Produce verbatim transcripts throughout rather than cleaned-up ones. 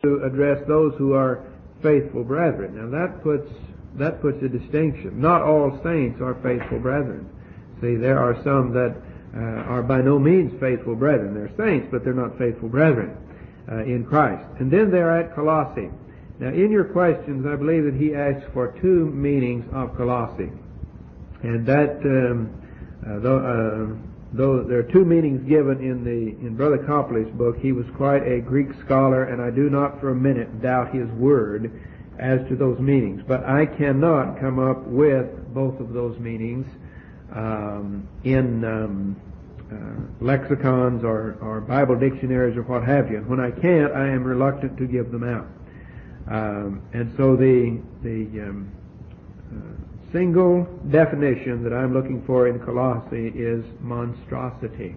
to address those who are faithful brethren. Now that puts that puts a distinction. Not all saints are faithful brethren. See, there are some that uh, are by no means faithful brethren. They're saints, but they're not faithful brethren uh, in Christ. And then they're at Colossae. Now, in your questions, I believe that he asks for two meanings of Colossae, and that um, uh, though, uh, though there are two meanings given in the in Brother Copley's book, he was quite a Greek scholar, and I do not for a minute doubt his word as to those meanings. But I cannot come up with both of those meanings um, in um, uh, lexicons or, or Bible dictionaries or what have you. And when I can't, I am reluctant to give them out. Um, and so the the um, uh, single definition that I'm looking for in Colossae is monstrosity.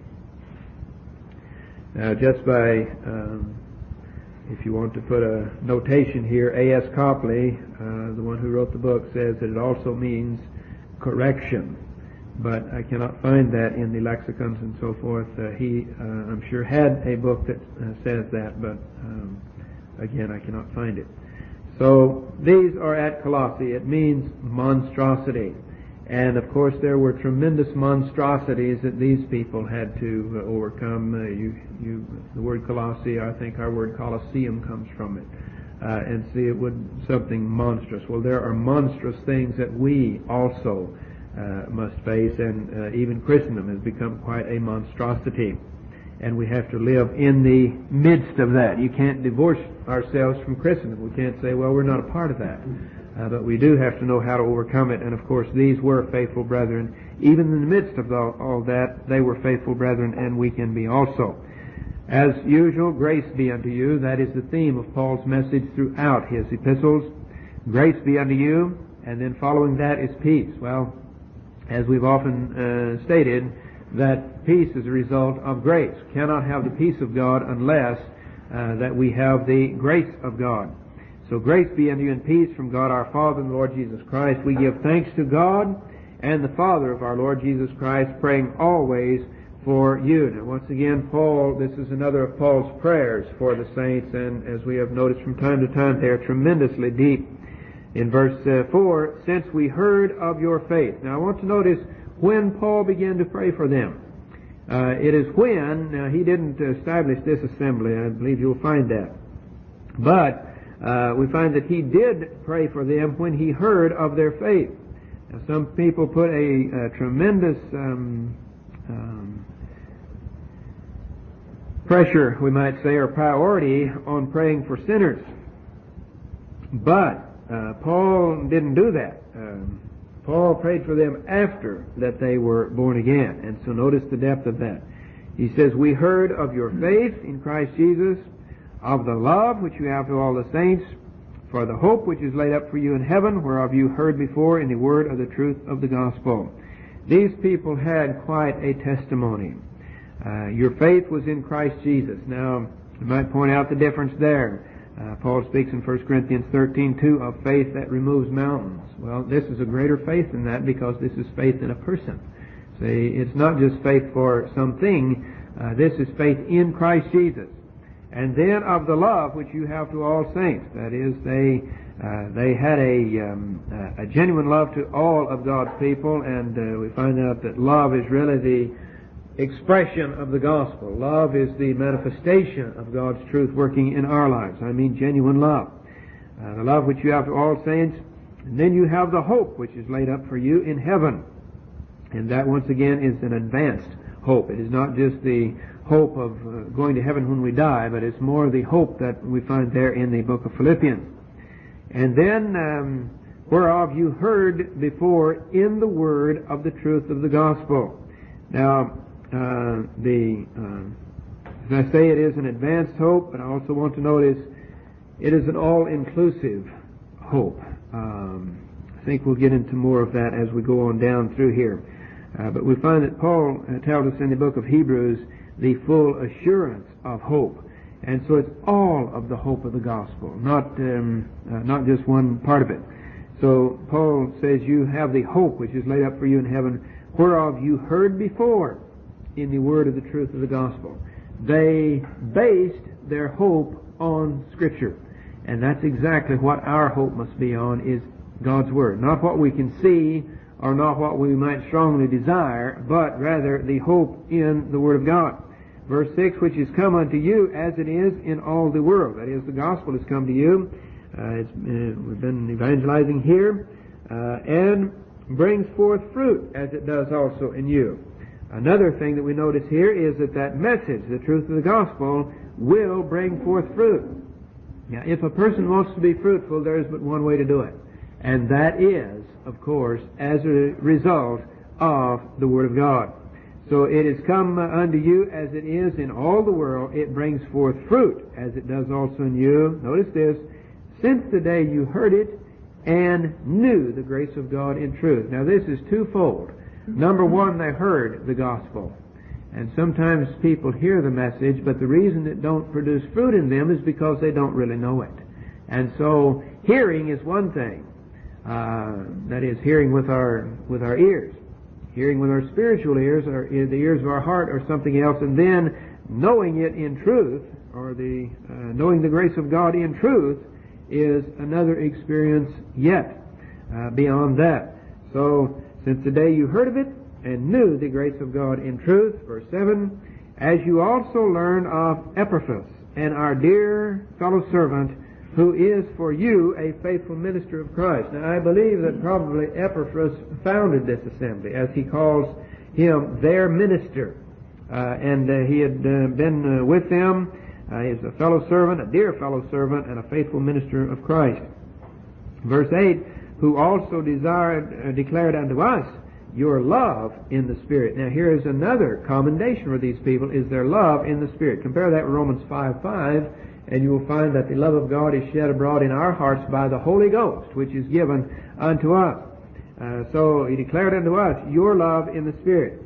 Now, just by um, if you want to put a notation here, A S Copley, uh, the one who wrote the book, says that it also means correction, but I cannot find that in the lexicons and so forth. Uh, he, uh, I'm sure, had a book that uh, says that, but um, again, I cannot find it. So these are at Colossae. It means monstrosity. And of course there were tremendous monstrosities that these people had to uh, overcome. Uh, you, you, the word Colossae, I think our word Colosseum comes from it. Uh, and see, it would something monstrous. Well, there are monstrous things that we also uh, must face, and uh, even Christendom has become quite a monstrosity. And we have to live in the midst of that. You can't divorce ourselves from Christendom. We can't say, well, we're not a part of that. Uh, but we do have to know how to overcome it. And of course, these were faithful brethren. Even in the midst of all, all that, they were faithful brethren, and we can be also. As usual, grace be unto you. That is the theme of Paul's message throughout his epistles. Grace be unto you, and then following that is peace. Well, as we've often uh, stated, that peace is a result of grace. Cannot have the peace of God unless uh, that we have the grace of God. So grace be unto you and peace from God our Father and the Lord Jesus Christ. We give thanks to God and the Father of our Lord Jesus Christ, praying always for you. Now once again, Paul, this is another of Paul's prayers for the saints, and as we have noticed from time to time, they are tremendously deep. In verse uh, four, since we heard of your faith. Now I want to notice when Paul began to pray for them. Uh, it is when, now he didn't establish this assembly, I believe you'll find that. But uh, we find that he did pray for them when he heard of their faith. Now some people put a, a tremendous um, um, pressure, we might say, or priority on praying for sinners. But uh, Paul didn't do that. Um, Paul prayed for them after that they were born again. And so notice the depth of that. He says, we heard of your faith in Christ Jesus, of the love which you have to all the saints, for the hope which is laid up for you in heaven, whereof you heard before in the word of the truth of the gospel. These people had quite a testimony. Uh, your faith was in Christ Jesus. Now, you might point out the difference there. Uh, Paul speaks in First Corinthians thirteen two of faith that removes mountains. Well, this is a greater faith than that, because this is faith in a person. See, it's not just faith for something. Uh, this is faith in Christ Jesus. And then of the love which you have to all saints. That is, they uh, they had a um, a genuine love to all of God's people, and uh, we find out that love is really the expression of the gospel. Love is the manifestation of God's truth working in our lives. I mean genuine love. Uh, the love which you have to all saints. And then you have the hope which is laid up for you in heaven. And that once again is an advanced hope. It is not just the hope of uh, going to heaven when we die, but it's more the hope that we find there in the book of Philippians. And then, um, whereof you heard before in the word of the truth of the gospel. Now, Uh, the, uh, as I say, it is an advanced hope, but I also want to notice it is an all-inclusive hope. Um, I think we'll get into more of that as we go on down through here. Uh, but we find that Paul uh, tells us in the book of Hebrews the full assurance of hope. And so it's all of the hope of the gospel, not, um, uh, not just one part of it. So Paul says you have the hope which is laid up for you in heaven, whereof you heard before in the word of the truth of the gospel. They based their hope on Scripture. And that's exactly what our hope must be on, is God's Word. Not what we can see or not what we might strongly desire, but rather the hope in the Word of God. Verse six, which is come unto you as it is in all the world. That is, the gospel has come to you. Uh, it's, uh, we've been evangelizing here, uh, and brings forth fruit as it does also in you. Another thing that we notice here is that that message, the truth of the gospel, will bring forth fruit. Now, if a person wants to be fruitful, there is but one way to do it. And that is, of course, as a result of the Word of God. So it is come unto you as it is in all the world. It brings forth fruit as it does also in you. Notice this. Since the day you heard it and knew the grace of God in truth. Now this is twofold. Number one, they heard the gospel. And sometimes people hear the message, but the reason it don't produce fruit in them is because they don't really know it. And so hearing is one thing. Uh, that is, hearing with our with our ears. Hearing with our spiritual ears, or the ears of our heart, or something else, and then knowing it in truth, or the uh, knowing the grace of God in truth, is another experience yet uh, beyond that. So, since the day you heard of it and knew the grace of God in truth, verse seven, as you also learn of Epaphras, and our dear fellow servant, who is for you a faithful minister of Christ. Now, I believe that probably Epaphras founded this assembly, as he calls him their minister. Uh, and uh, he had uh, been uh, with them. Uh, he is a fellow servant, a dear fellow servant, and a faithful minister of Christ. Verse eight, who also desired, uh, declared unto us your love in the Spirit. Now, here is another commendation for these people, is their love in the Spirit. Compare that with Romans five five. And you will find that the love of God is shed abroad in our hearts by the Holy Ghost, which is given unto us. Uh, so he declared unto us your love in the Spirit.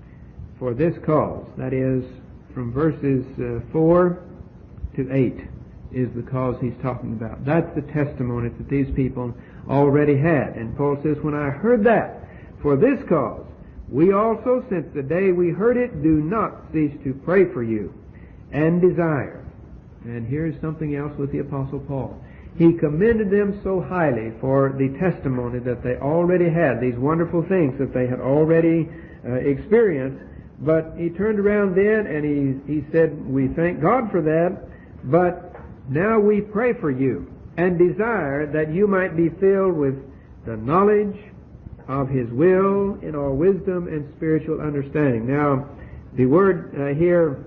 For this cause, that is, from verses uh, four to eight, is the cause he's talking about. That's the testimony that these people already had. And Paul says, when I heard that, for this cause, we also, since the day we heard it, do not cease to pray for you and desire. And here's something else with the Apostle Paul. He commended them so highly for the testimony that they already had, these wonderful things that they had already uh, experienced. But he turned around then and he, he said, we thank God for that, but now we pray for you and desire that you might be filled with the knowledge of His will in all wisdom and spiritual understanding. Now, the word uh, here,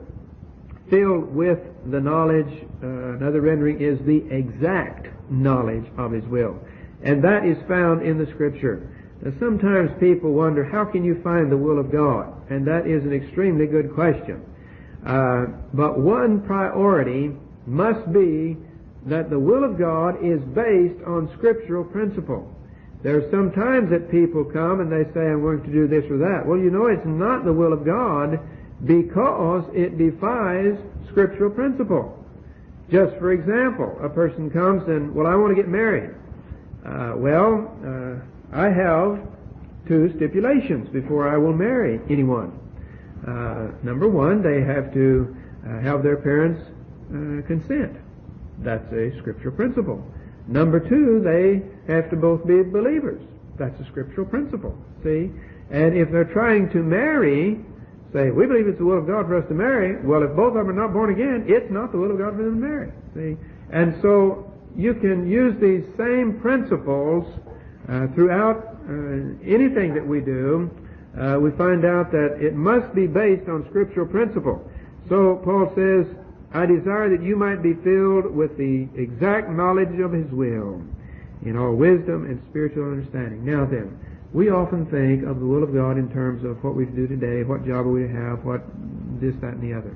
filled with the knowledge, uh, another rendering is the exact knowledge of His will. And that is found in the Scripture. Now, sometimes people wonder, how can you find the will of God? And that is an extremely good question. Uh, but one priority must be that the will of God is based on scriptural principle. There are some times that people come and they say, I'm going to do this or that. Well, you know, it's not the will of God because it defies scriptural principle. Just for example, a person comes and, well, I want to get married. Uh, well, uh, I have two stipulations before I will marry anyone. Uh, number one, they have to uh, have their parents uh, consent. That's a scriptural principle. Number two, they have to both be believers. That's a scriptural principle. See? And if they're trying to marry, say, we believe it's the will of God for us to marry, well, if both of them are not born again, it's not the will of God for them to marry. See? And so you can use these same principles uh, throughout uh, anything that we do. Uh, we find out that it must be based on scriptural principle. So Paul says, I desire that you might be filled with the exact knowledge of His will in all wisdom and spiritual understanding. Now then, we often think of the will of God in terms of what we do today, what job we have, what this, that, and the other.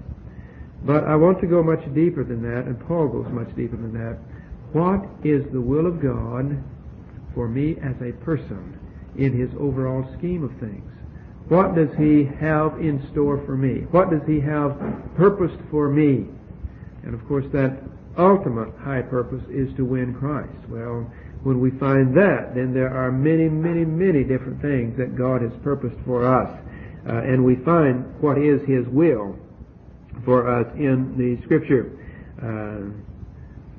But I want to go much deeper than that, and Paul goes much deeper than that. What is the will of God for me as a person in His overall scheme of things? What does He have in store for me? What does He have purposed for me? And of course that ultimate high purpose is to win Christ. Well, when we find that, then there are many, many, many different things that God has purposed for us. Uh, and we find what is His will for us in the Scripture. Uh,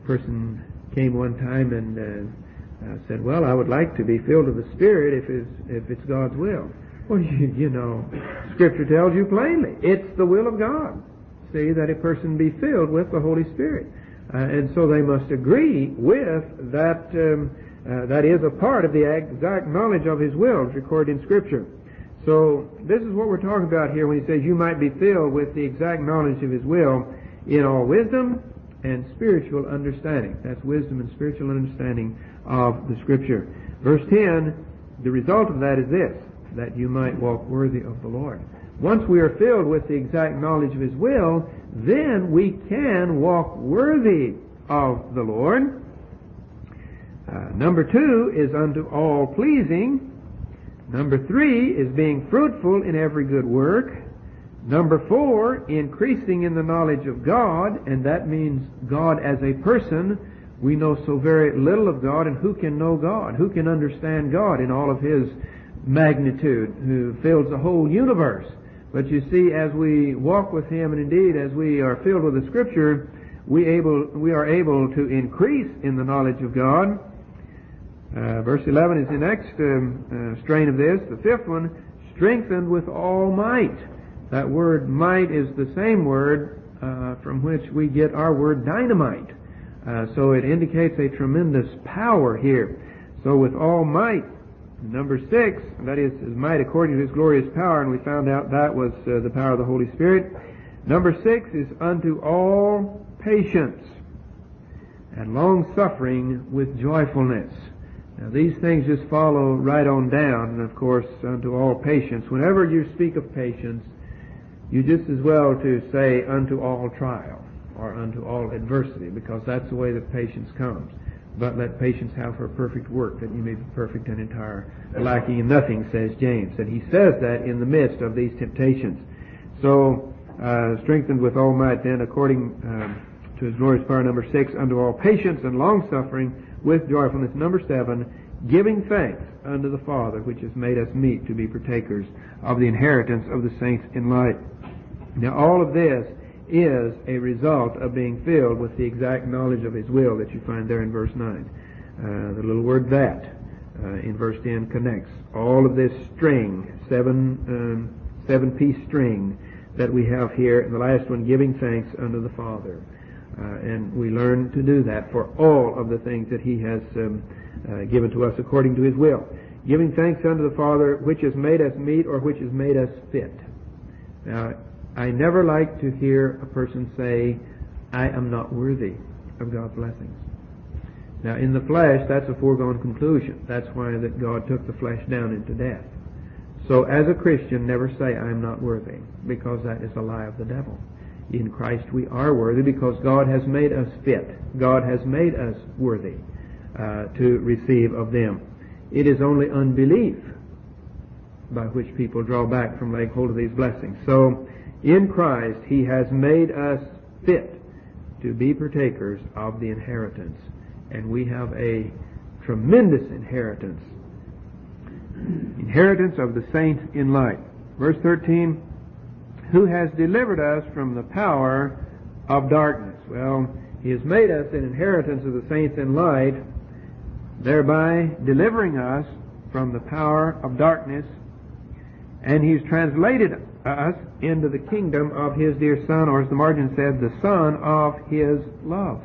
person came one time and uh, uh, said, well, I would like to be filled with the Spirit if it's, if it's God's will. Well, you, you know, Scripture tells you plainly, it's the will of God, see, that a person be filled with the Holy Spirit. Uh, and so they must agree with that, um, uh, that is a part of the exact knowledge of His will, as recorded in Scripture. So this is what we're talking about here when he says you might be filled with the exact knowledge of His will in all wisdom and spiritual understanding. That's wisdom and spiritual understanding of the Scripture. Verse ten, the result of that is this, that you might walk worthy of the Lord. Once we are filled with the exact knowledge of His will, then we can walk worthy of the Lord. Uh, number two is unto all pleasing. Number three is being fruitful in every good work. Number four, increasing in the knowledge of God, and that means God as a person. We know so very little of God, and who can know God? Who can understand God in all of His magnitude, who fills the whole universe? But you see, as we walk with Him, and indeed as we are filled with the Scripture, we able we are able to increase in the knowledge of God. Uh, verse eleven is the next um, uh, strain of this. The fifth one, strengthened with all might. That word might is the same word uh, from which we get our word dynamite. Uh, so it indicates a tremendous power here. So with all might. Number six, that is His might according to His glorious power, and we found out that was uh, the power of the Holy Spirit. Number six is unto all patience and long-suffering with joyfulness. Now these things just follow right on down, and of course unto all patience. Whenever you speak of patience, you just as well to say unto all trial or unto all adversity, because that's the way that patience comes. But let patience have her perfect work, that you may be perfect and entire, lacking in nothing, says James. And he says that in the midst of these temptations. So, uh, strengthened with all might then, according um, to His glorious power. Number six, unto all patience and long-suffering with joyfulness. Number seven, giving thanks unto the Father, which has made us meet to be partakers of the inheritance of the saints in light. Now, all of this is a result of being filled with the exact knowledge of His will that you find there in verse nine. Uh, the little word that uh, in verse ten connects all of this string, seven um, seven piece string that we have here, and the last one, giving thanks unto the Father. Uh, and we learn to do that for all of the things that He has um, uh, given to us according to His will. Giving thanks unto the Father, which has made us meet, or which has made us fit. Now, I never like to hear a person say, I am not worthy of God's blessings. Now, in the flesh, that's a foregone conclusion. That's why that God took the flesh down into death. So, as a Christian, never say, I am not worthy, because that is a lie of the devil. In Christ we are worthy because God has made us fit. God has made us worthy uh, to receive of them. It is only unbelief by which people draw back from laying hold of these blessings. So, in Christ, He has made us fit to be partakers of the inheritance. And we have a tremendous inheritance. Inheritance of the saints in light. Verse thirteen, who has delivered us from the power of darkness. Well, He has made us an inheritance of the saints in light, thereby delivering us from the power of darkness. And He's translated us into the kingdom of His dear Son, or as the margin said, the Son of His love.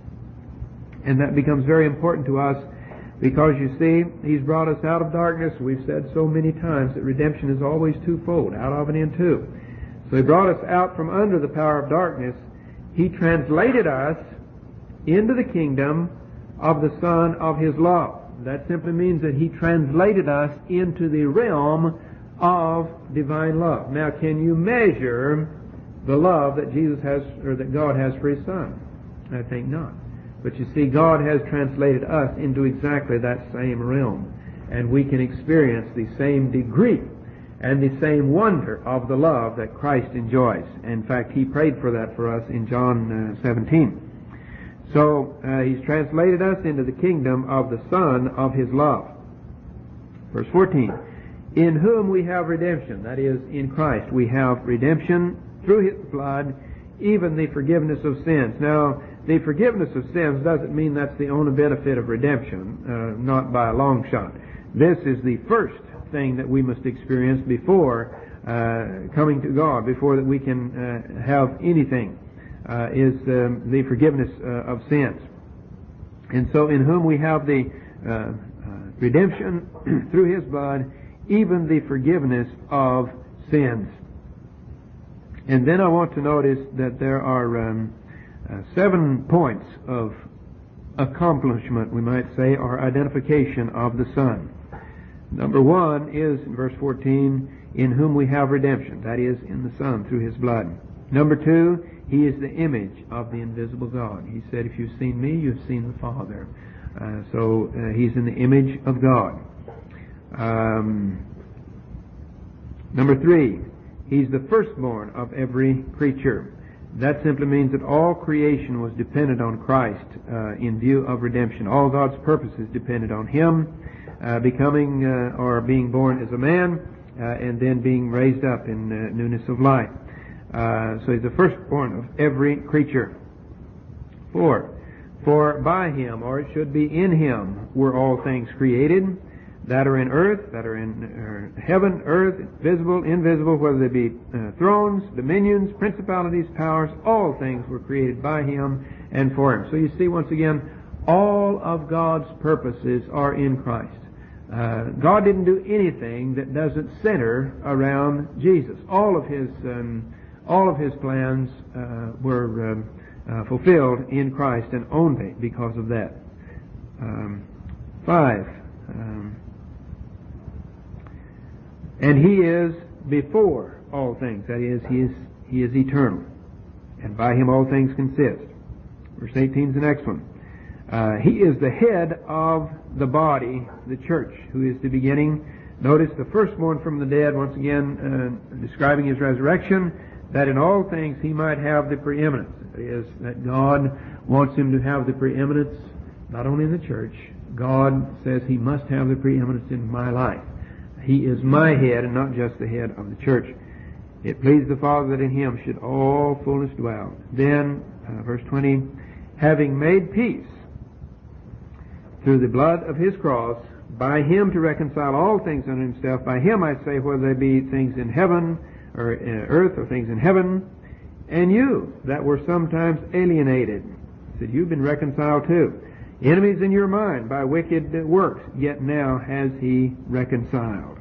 And that becomes very important to us because, you see, He's brought us out of darkness. We've said so many times that redemption is always twofold, out of and into. So He brought us out from under the power of darkness. He translated us into the kingdom of the Son of His love. That simply means that He translated us into the realm of divine love. Now, can you measure the love that Jesus has, or that God has for His Son? I think not. But you see, God has translated us into exactly that same realm, and we can experience the same degree and the same wonder of the love that Christ enjoys. In fact, He prayed for that for us in John uh, seventeen. So, uh, He's translated us into the kingdom of the Son of His love. Verse fourteen, in whom we have redemption, that is, in Christ we have redemption through His blood, even the forgiveness of sins. Now, the forgiveness of sins doesn't mean that's the only benefit of redemption, uh, not by a long shot. This is the first thing that we must experience before uh, coming to God, before that we can uh, have anything, uh, is um, the forgiveness uh, of sins. And so in whom we have the uh, uh, redemption through His blood, even the forgiveness of sins. And then I want to notice that there are um, uh, seven points of accomplishment, we might say, or identification of the Son. Number one is, in verse fourteen, in whom we have redemption, that is, in the Son, through His blood. Number two, He is the image of the invisible God. He said, if you've seen me, you've seen the Father. Uh, so uh, He's in the image of God. Um, number three, He's the firstborn of every creature. That simply means that all creation was dependent on Christ uh, in view of redemption. All God's purposes depended on Him uh, becoming uh, or being born as a man uh, and then being raised up in uh, newness of life. Uh, so He's the firstborn of every creature. Four, for by Him, or it should be in Him, were all things created, that are in earth, that are in uh, heaven, earth, visible, invisible, whether they be uh, thrones, dominions, principalities, powers, all things were created by Him and for Him. So you see, once again, all of God's purposes are in Christ. Uh, God didn't do anything that doesn't center around Jesus. All of His um, all of His plans uh, were um, uh, fulfilled in Christ, and only because of that. Um, five. Um, And He is before all things. That is, He is He is eternal. And by Him all things consist. Verse eighteen is the next one. Uh, he is the head of the body, the church, who is the beginning. Notice the firstborn from the dead, once again uh, describing His resurrection, that in all things He might have the preeminence. That is, that God wants Him to have the preeminence, not only in the church. God says He must have the preeminence in my life. He is my head and not just the head of the church. It pleased the Father that in Him should all fullness dwell. Then, uh, verse twenty, having made peace through the blood of His cross, by Him to reconcile all things unto Himself. By Him, I say, whether they be things in heaven or uh, earth or things in heaven, and you that were sometimes alienated. He said, you've been reconciled too. Enemies in your mind by wicked works, yet now has He reconciled.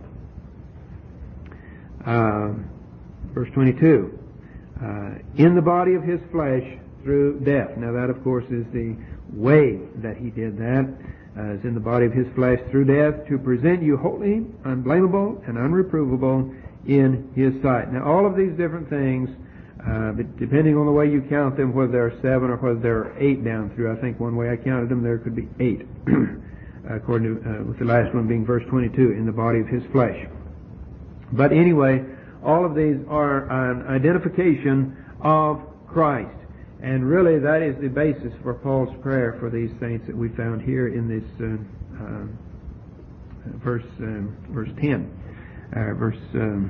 Uh, verse twenty-two, uh, in the body of His flesh through death. Now that, of course, is the way that He did that, uh, is in the body of His flesh through death, to present you holy, unblameable, and unreprovable in His sight. Now all of these different things, Uh, but depending on the way you count them, whether there are seven or whether there are eight down through, I think one way I counted them, there could be eight, according to, uh, with the last one being verse twenty-two, in the body of His flesh. But anyway, all of these are an identification of Christ. And really that is the basis for Paul's prayer for these saints that we found here in this uh, uh, verse um, verse ten. Uh, verse... Um,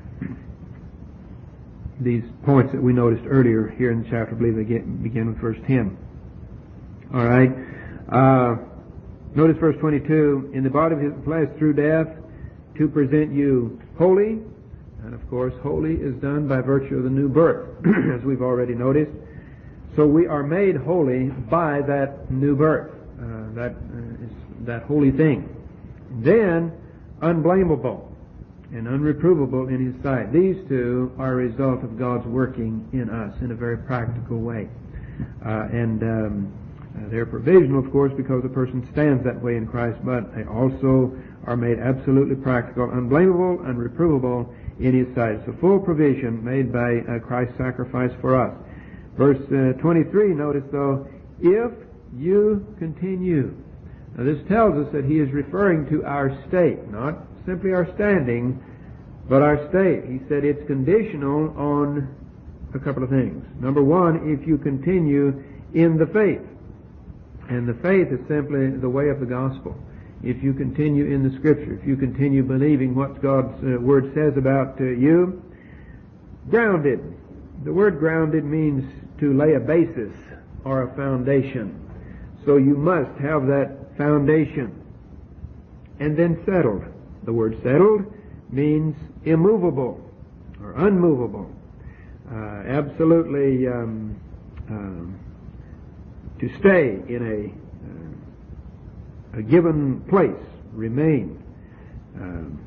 These points that we noticed earlier here in the chapter, I believe they get, begin with verse ten. All right. Uh, notice verse twenty-two. In the body of His flesh through death, to present you holy. And of course, holy is done by virtue of the new birth, as we've already noticed. So we are made holy by that new birth, uh, that uh, is that holy thing. Then, unblameable and unreprovable in His sight. These two are a result of God's working in us in a very practical way. Uh, and um, uh, they're provisional, of course, because a person stands that way in Christ, but they also are made absolutely practical, unblameable, unreprovable in His sight. It's a full provision made by uh, Christ's sacrifice for us. Verse uh, twenty-three, notice though, if you continue. Now this tells us that He is referring to our state, not simply our standing, but our state. He said it's conditional on a couple of things. Number one, if you continue in the faith. And the faith is simply the way of the gospel. If you continue in the Scripture, if you continue believing what God's uh, Word says about uh, you, grounded. The word grounded means to lay a basis or a foundation. So you must have that foundation. And then settled. The word settled means immovable or unmovable. Uh, absolutely um, um, to stay in a, uh, a given place, remain. Um,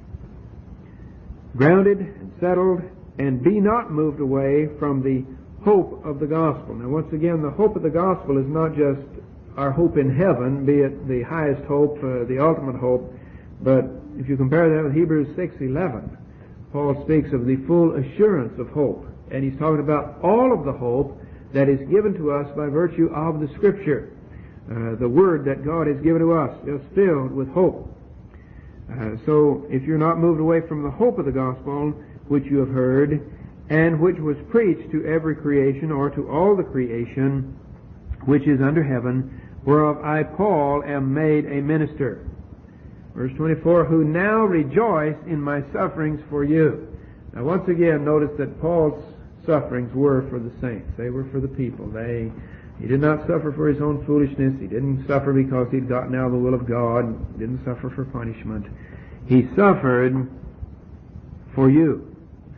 grounded and settled, and be not moved away from the hope of the gospel. Now once again, the hope of the gospel is not just our hope in heaven, be it the highest hope, uh, the ultimate hope, but if you compare that with Hebrews six eleven, Paul speaks of the full assurance of hope, and he's talking about all of the hope that is given to us by virtue of the Scripture. Uh, the Word that God has given to us is filled with hope. Uh, so if you're not moved away from the hope of the gospel, which you have heard, and which was preached to every creation, or to all the creation which is under heaven, whereof I, Paul, am made a minister. Verse twenty-four, who now rejoice in my sufferings for you. Now once again, notice that Paul's sufferings were for the saints. They were for the people. They, he did not suffer for his own foolishness. He didn't suffer because he'd gotten out of the will of God. He didn't suffer for punishment. He suffered for you.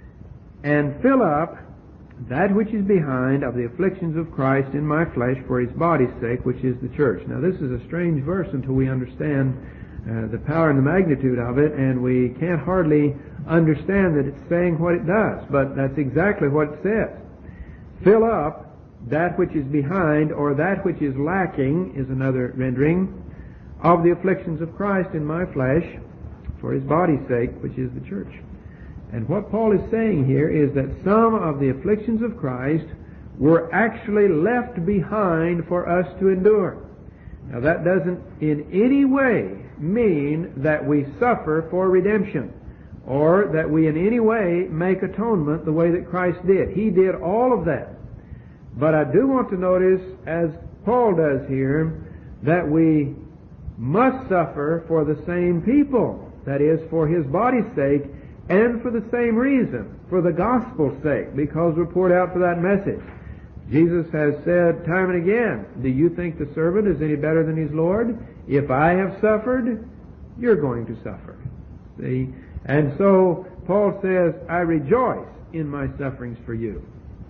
And fill up that which is behind of the afflictions of Christ in my flesh for his body's sake, which is the church. Now this is a strange verse until we understand uh, the power and the magnitude of it, and we can't hardly understand that it's saying what it does, but that's exactly what it says. Fill up that which is behind, or that which is lacking, is another rendering, of the afflictions of Christ in my flesh for his body's sake, which is the church. And what Paul is saying here is that some of the afflictions of Christ were actually left behind for us to endure. Now that doesn't in any way mean that we suffer for redemption, or that we in any way make atonement the way that Christ did. He did all of that. But I do want to notice, as Paul does here, that we must suffer for the same people, that is, for his body's sake, and for the same reason, for the gospel's sake, because we're poured out for that message. Jesus has said time and again, do you think the servant is any better than his Lord? If I have suffered, you're going to suffer. See? And so Paul says, I rejoice in my sufferings for you.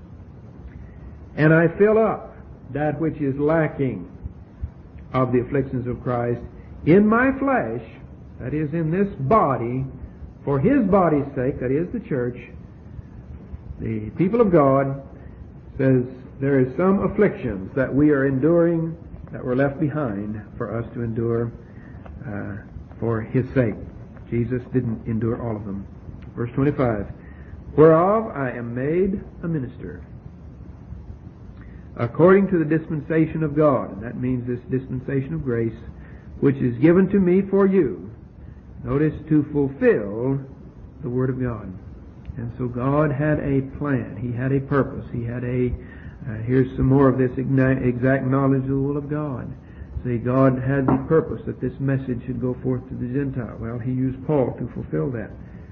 And I fill up that which is lacking of the afflictions of Christ in my flesh, that is, in this body, for his body's sake, that is the church. The people of God says there is some afflictions that we are enduring that were left behind for us to endure uh, for his sake. Jesus didn't endure all of them. Verse twenty-five, whereof I am made a minister, according to the dispensation of God. And that means this dispensation of grace, which is given to me for you. Notice, to fulfill the Word of God. And so God had a plan. He had a purpose. He had a, uh, here's some more of this exact knowledge of the will of God. See, God had the purpose that this message should go forth to the Gentile. Well, he used Paul to fulfill that.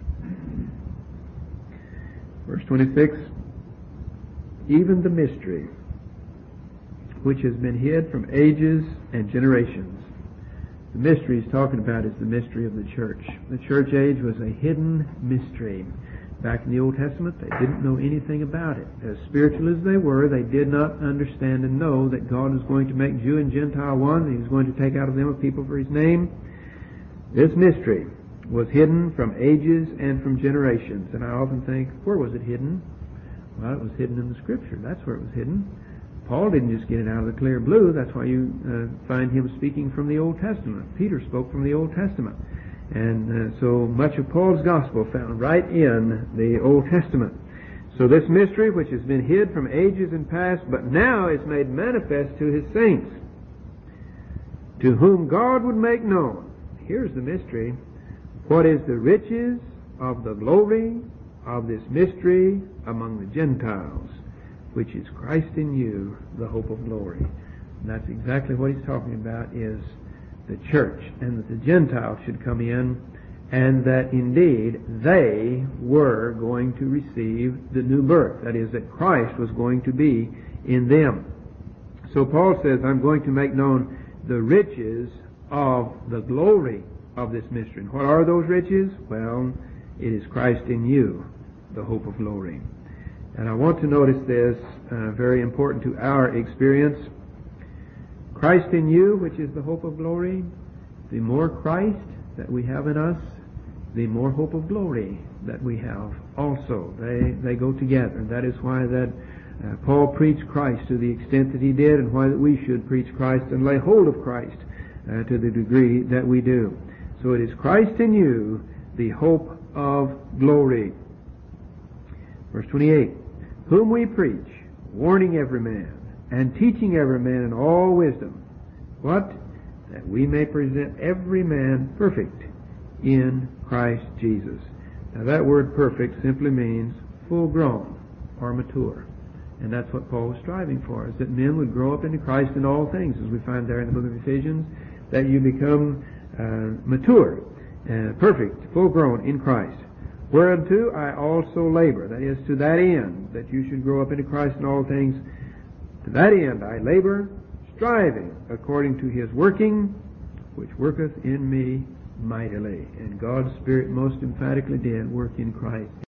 Verse twenty-six, even the mystery which has been hid from ages and generations. The mystery he's talking about is the mystery of the church. The church age was a hidden mystery. Back in the Old Testament, they didn't know anything about it. As spiritual as they were, they did not understand and know that God was going to make Jew and Gentile one, and he was going to take out of them a people for his name. This mystery was hidden from ages and from generations. And I often think, where was it hidden? Well, it was hidden in the Scripture. That's where it was hidden. Paul didn't just get it out of the clear blue. That's why you uh, find him speaking from the Old Testament. Peter spoke from the Old Testament. And uh, so much of Paul's gospel found right in the Old Testament. So this mystery, which has been hid from ages and past, but now is made manifest to his saints, to whom God would make known. Here's the mystery. What is the riches of the glory of this mystery among the Gentiles, which is Christ in you, the hope of glory. And that's exactly what he's talking about, is the church, and that the Gentiles should come in, and that indeed they were going to receive the new birth. That is, that Christ was going to be in them. So Paul says, I'm going to make known the riches of the glory of this mystery. And what are those riches? Well, it is Christ in you, the hope of glory. And I want to notice this, uh, very important to our experience. Christ in you, which is the hope of glory, the more Christ that we have in us, the more hope of glory that we have also. They they go together. And that is why that uh, Paul preached Christ to the extent that he did, and why that we should preach Christ and lay hold of Christ uh, to the degree that we do. So it is Christ in you, the hope of glory. Verse twenty-eight, whom we preach, warning every man, and teaching every man in all wisdom. What? That we may present every man perfect in Christ Jesus. Now that word perfect simply means full grown or mature. And that's what Paul was striving for, is that men would grow up into Christ in all things, as we find there in the book of Ephesians, that you become uh, mature, uh, perfect, full grown in Christ. Whereunto I also labor, that is, to that end, that you should grow up into Christ in all things. To that end I labor, striving according to his working, which worketh in me mightily. And God's Spirit most emphatically did work in Christ.